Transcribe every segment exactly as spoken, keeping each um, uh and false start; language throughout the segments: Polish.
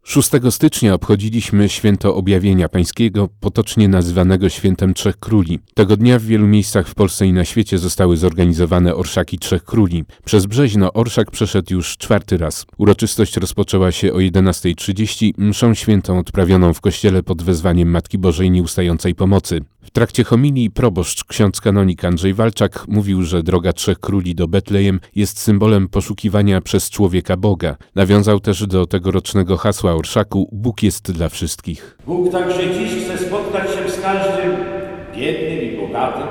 szóstego stycznia obchodziliśmy święto Objawienia Pańskiego, potocznie nazywanego Świętem Trzech Króli. Tego dnia w wielu miejscach w Polsce i na świecie zostały zorganizowane orszaki Trzech Króli. Przez Brzeźno orszak przeszedł już czwarty raz. Uroczystość rozpoczęła się o jedenastej trzydzieści mszą świętą odprawioną w kościele pod wezwaniem Matki Bożej Nieustającej Pomocy. W trakcie homilii proboszcz ksiądz kanonik Andrzej Walczak mówił, że droga Trzech Króli do Betlejem jest symbolem poszukiwania przez człowieka Boga. Nawiązał też do tegorocznego hasła orszaku Bóg jest dla wszystkich. Bóg także dziś chce spotkać się z każdym biednym i bogatym,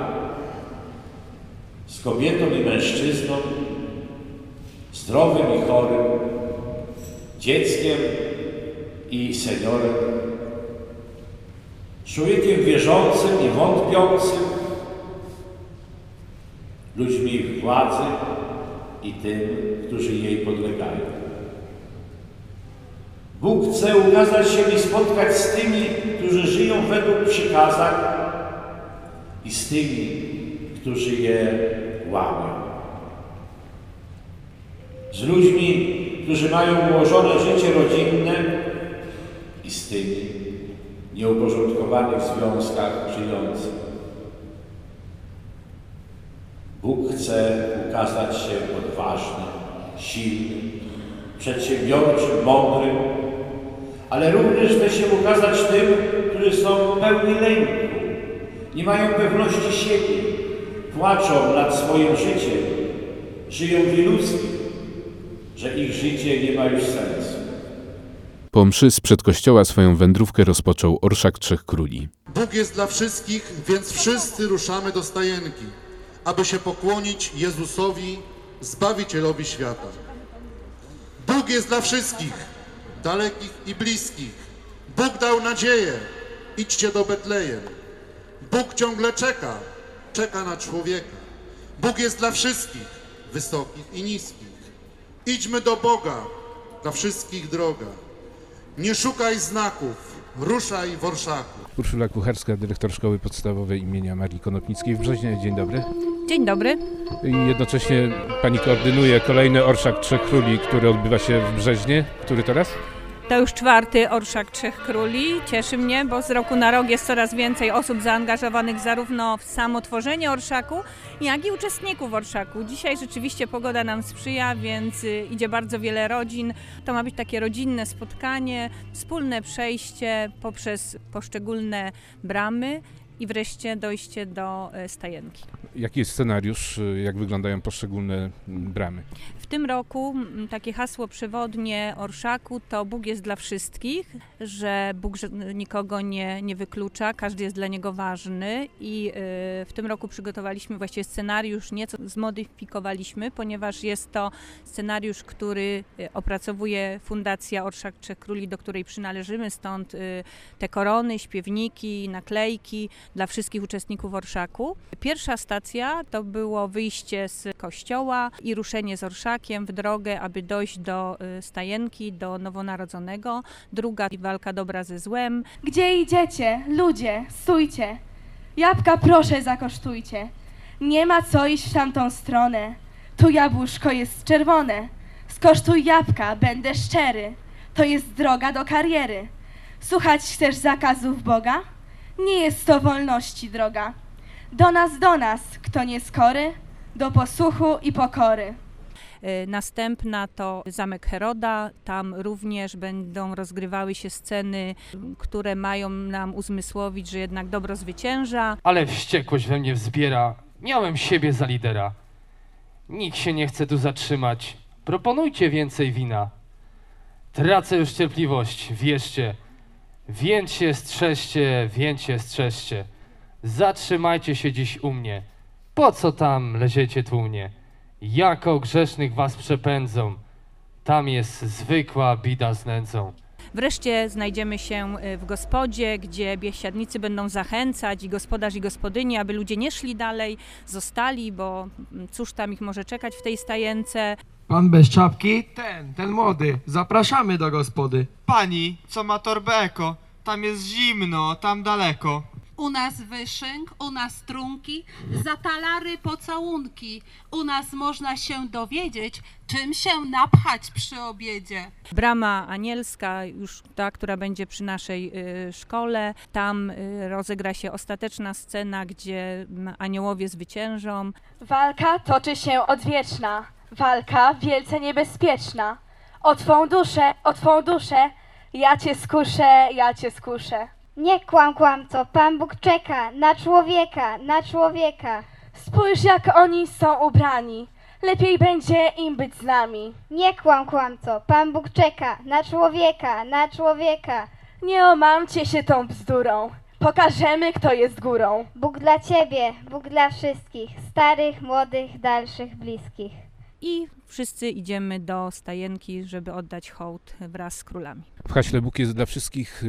z kobietą i mężczyzną, zdrowym i chorym, dzieckiem i seniorem, człowiekiem wierzącym i wątpiącym, ludźmi władzy i tym, którzy jej podlegają. Bóg chce ukazać się i spotkać z tymi, którzy żyją według przykazań i z tymi, którzy je łamią. Z ludźmi, którzy mają ułożone życie rodzinne i z tymi nieuporządkowanych związkach żyjących. Bóg chce ukazać się odważnym, silnym, przedsiębiorczym, mądrym, ale również chce się ukazać tym, którzy są pełni lęku, nie mają pewności siebie, płaczą nad swoim życiem, żyją w iluzji, że ich życie nie ma już sensu. Po mszy sprzed kościoła swoją wędrówkę rozpoczął orszak Trzech Króli. Bóg jest dla wszystkich, więc wszyscy ruszamy do stajenki, aby się pokłonić Jezusowi, Zbawicielowi świata. Bóg jest dla wszystkich, dalekich i bliskich. Bóg dał nadzieję. Idźcie do Betlejem. Bóg ciągle czeka, czeka na człowieka. Bóg jest dla wszystkich, wysokich i niskich. Idźmy do Boga, dla wszystkich droga. Nie szukaj znaków, ruszaj w orszaku. Urszula Kucharska, dyrektor Szkoły Podstawowej imienia Marii Konopnickiej w Brzeźnie. Dzień dobry. Dzień dobry. I jednocześnie pani koordynuje kolejny orszak Trzech Króli, który odbywa się w Brzeźnie. Który to raz? To już czwarty orszak Trzech Króli. Cieszy mnie, bo z roku na rok jest coraz więcej osób zaangażowanych zarówno w samo tworzenie orszaku, jak i uczestników orszaku. Dzisiaj rzeczywiście pogoda nam sprzyja, więc idzie bardzo wiele rodzin. To ma być takie rodzinne spotkanie, wspólne przejście poprzez poszczególne bramy i wreszcie dojście do stajenki. Jaki jest scenariusz, jak wyglądają poszczególne bramy? W tym roku takie hasło przewodnie orszaku to Bóg jest dla wszystkich, że Bóg nikogo nie, nie wyklucza, każdy jest dla Niego ważny i w tym roku przygotowaliśmy właściwie scenariusz, nieco zmodyfikowaliśmy, ponieważ jest to scenariusz, który opracowuje Fundacja Orszak Trzech Króli, do której przynależymy, stąd te korony, śpiewniki, naklejki dla wszystkich uczestników orszaku. Pierwsza stacja to było wyjście z kościoła i ruszenie z orszakiem w drogę, aby dojść do stajenki, do nowonarodzonego. Druga walka dobra ze złem. Gdzie idziecie? Ludzie, stójcie. Jabłka proszę zakosztujcie. Nie ma co iść w tamtą stronę. Tu jabłuszko jest czerwone. Skosztuj jabłka, będę szczery. To jest droga do kariery. Słuchać chcesz zakazów Boga? Nie jest to wolności droga. Do nas, do nas, kto nie skory, do posłuchu i pokory. Następna to Zamek Heroda. Tam również będą rozgrywały się sceny, które mają nam uzmysłowić, że jednak dobro zwycięża. Ale wściekłość we mnie wzbiera. Miałem siebie za lidera. Nikt się nie chce tu zatrzymać. Proponujcie więcej wina. Tracę już cierpliwość, wierzcie. Więcie, strzeżcie, więcie, strzeżcie. Zatrzymajcie się dziś u mnie. Po co tam leziecie tłumnie? Jako grzesznych was przepędzą. Tam jest zwykła bida z nędzą. Wreszcie znajdziemy się w gospodzie, gdzie biesiadnicy będą zachęcać i gospodarz i gospodyni, aby ludzie nie szli dalej, zostali, bo cóż tam ich może czekać w tej stajence. Pan bez czapki? Ten, ten młody. Zapraszamy do gospody. Pani, co ma torbę eko, tam jest zimno, tam daleko. U nas wyszynk, u nas trunki, za talary pocałunki. U nas można się dowiedzieć, czym się napchać przy obiedzie. Brama anielska, już ta, która będzie przy naszej y, szkole, tam y, rozegra się ostateczna scena, gdzie m, aniołowie zwyciężą. Walka toczy się odwieczna, walka wielce niebezpieczna. O twą duszę, o twą duszę, ja cię skuszę, ja cię skuszę. Nie kłam, kłamco, Pan Bóg czeka na człowieka, na człowieka. Spójrz, jak oni są ubrani, lepiej będzie im być z nami. Nie kłam, kłamco, Pan Bóg czeka na człowieka, na człowieka. Nie omamcie się tą bzdurą, pokażemy, kto jest górą. Bóg dla ciebie, Bóg dla wszystkich, starych, młodych, dalszych, bliskich. I wszyscy idziemy do stajenki, żeby oddać hołd wraz z królami. W haśle Bóg jest dla wszystkich,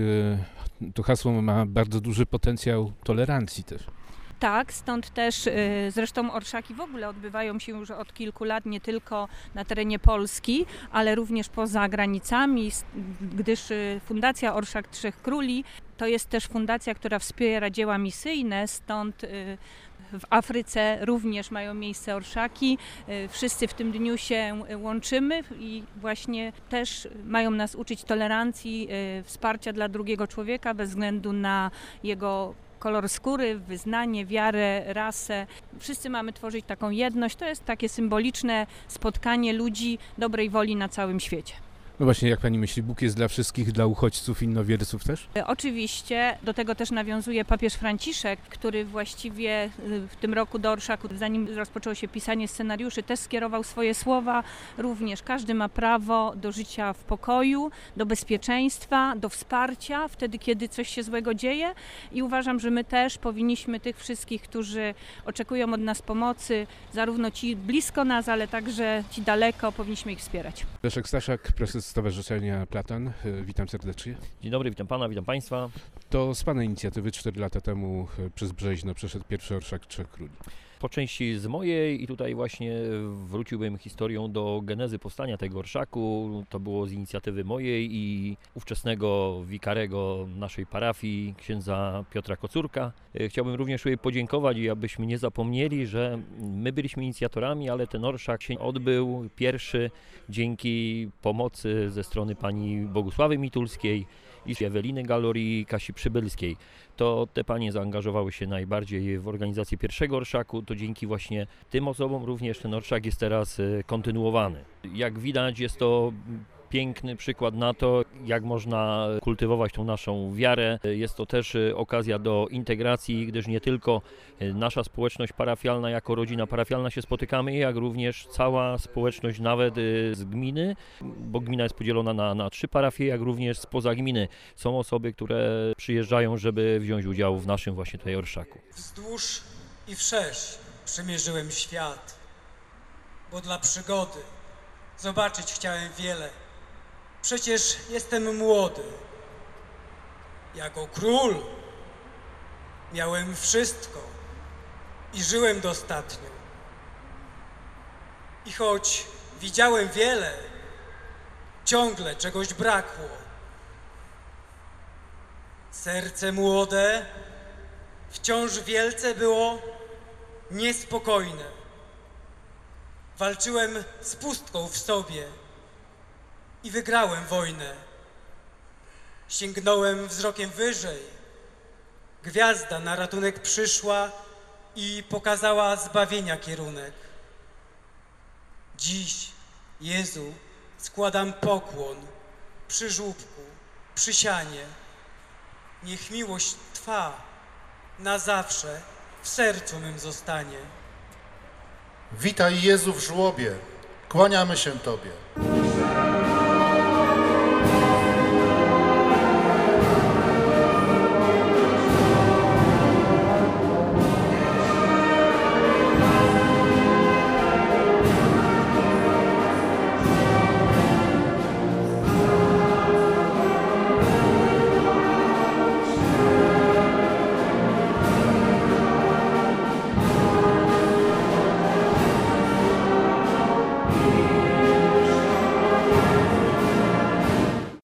to hasło ma bardzo duży potencjał tolerancji też. Tak, stąd też y, zresztą orszaki w ogóle odbywają się już od kilku lat nie tylko na terenie Polski, ale również poza granicami, gdyż y, Fundacja Orszak Trzech Króli to jest też fundacja, która wspiera dzieła misyjne, stąd y, w Afryce również mają miejsce orszaki. Y, wszyscy w tym dniu się łączymy i właśnie też mają nas uczyć tolerancji, y, wsparcia dla drugiego człowieka bez względu na jego kolor skóry, wyznanie, wiarę, rasę. Wszyscy mamy tworzyć taką jedność. To jest takie symboliczne spotkanie ludzi dobrej woli na całym świecie. No właśnie, jak pani myśli, Bóg jest dla wszystkich, dla uchodźców, innowierców też? Oczywiście, do tego też nawiązuje papież Franciszek, który właściwie w tym roku do Orszaku, zanim rozpoczęło się pisanie scenariuszy, też skierował swoje słowa. Również każdy ma prawo do życia w pokoju, do bezpieczeństwa, do wsparcia wtedy, kiedy coś się złego dzieje i uważam, że my też powinniśmy tych wszystkich, którzy oczekują od nas pomocy, zarówno ci blisko nas, ale także ci daleko, powinniśmy ich wspierać. Leszek Staszak, prezes Stowarzyszenia Platan. Witam serdecznie. Dzień dobry, witam pana, witam państwa. To z pana inicjatywy cztery lata temu przez Brzeźno przeszedł pierwszy orszak Trzech Króli. Po części z mojej i tutaj właśnie wróciłbym historią do genezy powstania tego orszaku. To było z inicjatywy mojej i ówczesnego wikarego naszej parafii, księdza Piotra Kocurka. Chciałbym również podziękować i abyśmy nie zapomnieli, że my byliśmy inicjatorami, ale ten orszak się odbył pierwszy dzięki pomocy ze strony pani Bogusławy Mitulskiej i Eweliny Galori i Kasi Przybylskiej. To te panie zaangażowały się najbardziej w organizację pierwszego orszaku, to dzięki właśnie tym osobom również ten orszak jest teraz kontynuowany. Jak widać, jest to piękny przykład na to, jak można kultywować tą naszą wiarę. Jest to też okazja do integracji, gdyż nie tylko nasza społeczność parafialna jako rodzina parafialna się spotykamy, jak również cała społeczność nawet z gminy, bo gmina jest podzielona na, na trzy parafie, jak również spoza gminy. Są osoby, które przyjeżdżają, żeby wziąć udział w naszym właśnie tutaj orszaku. Wzdłuż i wszerz przemierzyłem świat, bo dla przygody zobaczyć chciałem wiele. Przecież jestem młody. Jako król miałem wszystko i żyłem dostatnio. I choć widziałem wiele, ciągle czegoś brakło. Serce młode wciąż wielce było niespokojne. Walczyłem z pustką w sobie i wygrałem wojnę. Sięgnąłem wzrokiem wyżej. Gwiazda na ratunek przyszła i pokazała zbawienia kierunek. Dziś, Jezu, składam pokłon przy żłóbku, przy sianie. Niech miłość Twa na zawsze w sercu mym zostanie. Witaj Jezu w żłobie, kłaniamy się Tobie.